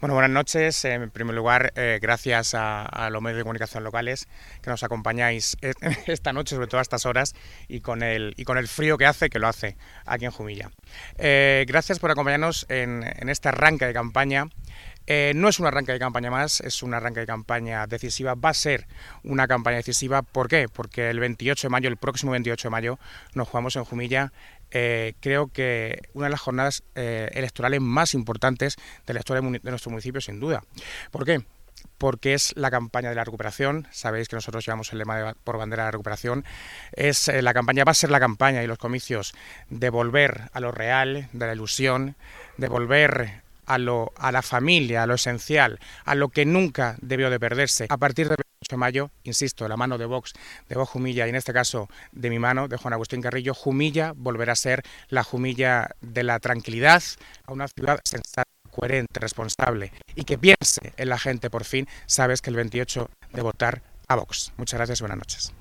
Bueno, buenas noches. En primer lugar, gracias a los medios de comunicación locales que nos acompañáis esta noche, sobre todo a estas horas, y con el frío que hace, aquí en Jumilla. Gracias por acompañarnos en este arranque de campaña. No es un arranque de campaña más, es un arranque de campaña decisiva. Va a ser una campaña decisiva. ¿Por qué? Porque el 28 de mayo, el próximo 28 de mayo, nos jugamos en Jumilla. Creo que una de las jornadas electorales más importantes de la historia de nuestro municipio, sin duda. ¿Por qué? Porque es la campaña de la recuperación. Sabéis que nosotros llevamos el lema por bandera de la recuperación. Va a ser la campaña y los comicios de volver a lo real, de la ilusión, de volver a la familia, a lo esencial, a lo que nunca debió de perderse. A partir del 28 de mayo, insisto, la mano de Vox Jumilla, y en este caso de mi mano, de Juan Agustín Carrillo, Jumilla volverá a ser la Jumilla de la tranquilidad, a una ciudad sensata, coherente, responsable y que piense en la gente por fin. Sabes que el 28 de votar a Vox. Muchas gracias y buenas noches.